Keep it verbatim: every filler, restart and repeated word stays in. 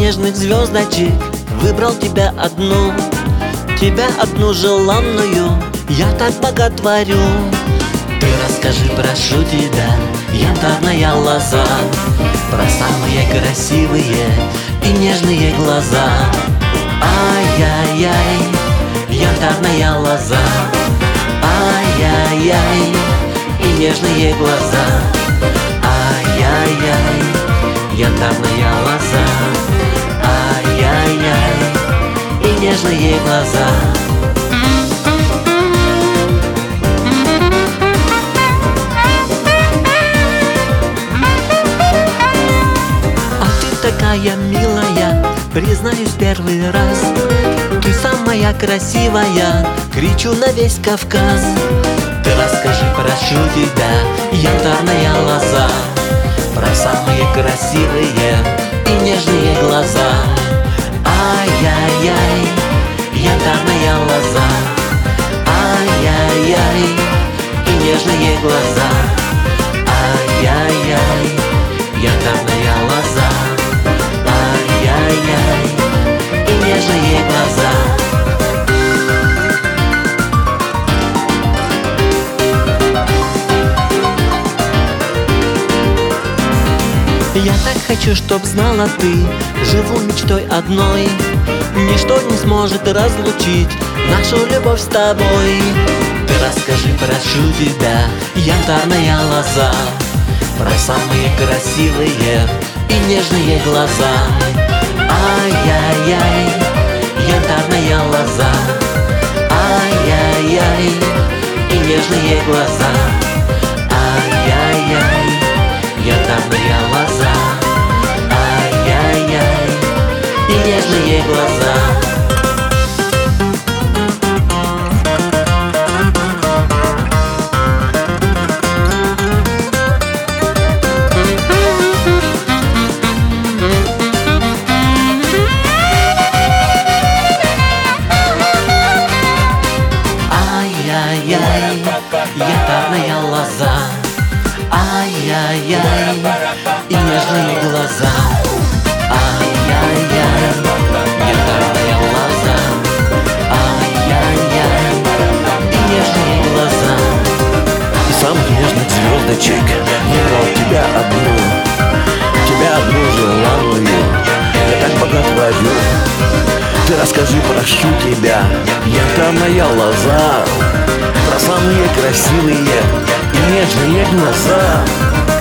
нежных звездочек выбрал тебя одну, тебя одну желанную я так боготворю. Ты расскажи, прошу тебя, янтарная лоза, про самые красивые и нежные глаза. Ай-яй-яй, янтарная лоза, ай-яй-яй, и нежные глаза. Ай-яй-яй, янтарная лоза, ай-яй-яй, и нежные глаза. Такая милая, признаюсь первый раз, ты самая красивая, кричу на весь Кавказ. Ты расскажи, прошу тебя, янтарная лоза, про самые красивые и нежные глаза. Ай-яй-яй, янтарная лоза, ай-яй-яй, и нежные глаза. Ай-яй-яй, янтарная лоза, ай-яй-яй, и нежные глаза. Я так хочу, чтоб знала ты, живу мечтой одной, ничто не сможет разлучить нашу любовь с тобой. Ты расскажи, прошу тебя, янтарная лоза, про самые красивые и нежные глаза. Ай-яй-яй, янтарная лоза, ай-яй-яй, и нежные глаза. Ай-яй-яй, янтарная лоза, ай-яй-яй, и нежные глаза. Ай-яй-яй, янтарная лоза, ай-яй-яй, и нежные глаза. Ай-яй-яй, янтарная лоза, ай-яй-яй, и нежные глаза. И самых нежных звездочек выбрал тебя одну, тебя одну желанную я так боготворю. Ты расскажи, прошу тебя, янтарная лоза, про самые красивые и нежные глаза.